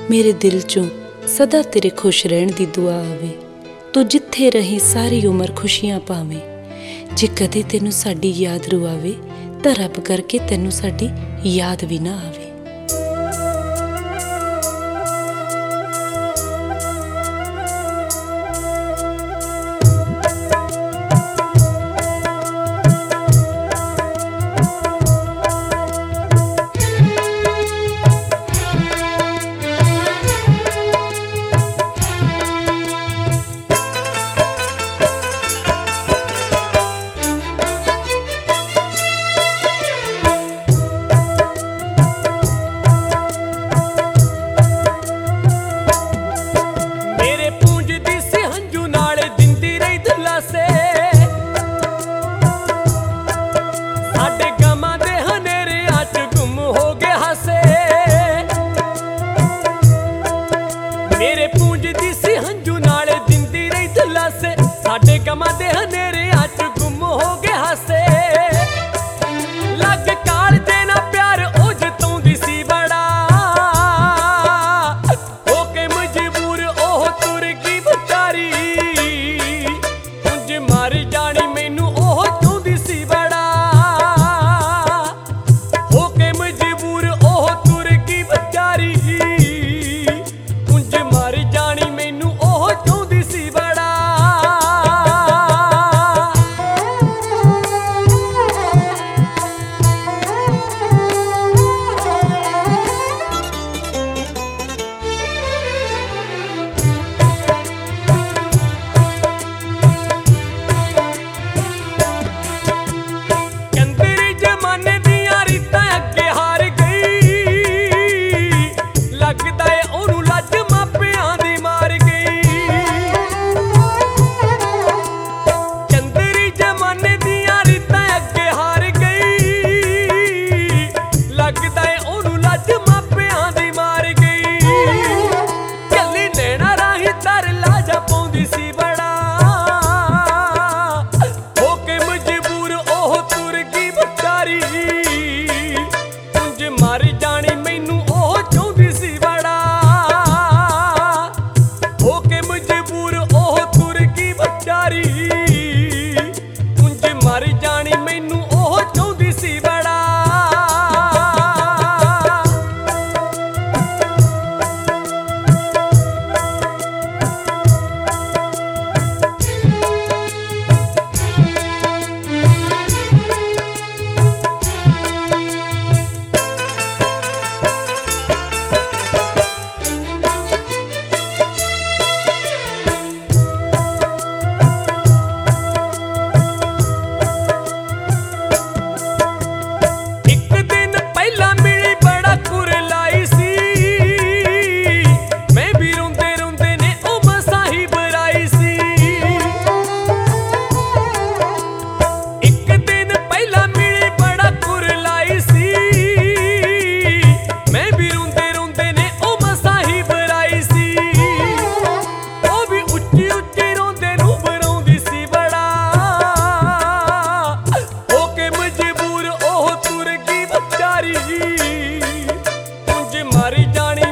मेरे दिल चों सदा तेरे खुश रहण दी दुआ आवे। तू जिथे रही सारी उम्र खुशियां पावे। जे कदे तेनू साडी याद रुआवे तां रब करके तेनू साडी याद भी ना आवे। मेरे पूंजदी सी हंजू नाले दिंदी रही दिलासे, साडे गमां दे हनेरियां च गुम हो गए हासे। लग कालजे ना प्यार ओ जताउंदी सी बड़ा, होके मजबूर ओह तुर गई बेचारी। पुंज मार जानी मैनू ओह चाहुंदी सी बड़ा, होके मजबूर ओह तुर गई बेचारी। मर जानी मैनू ओह चाहुंदी सी बड़ा, होके मजबूर ओह तुर गई बेचारी। पुंज मर जानी मैनू ओह चाहुंदी सी बड़ा। मर जानी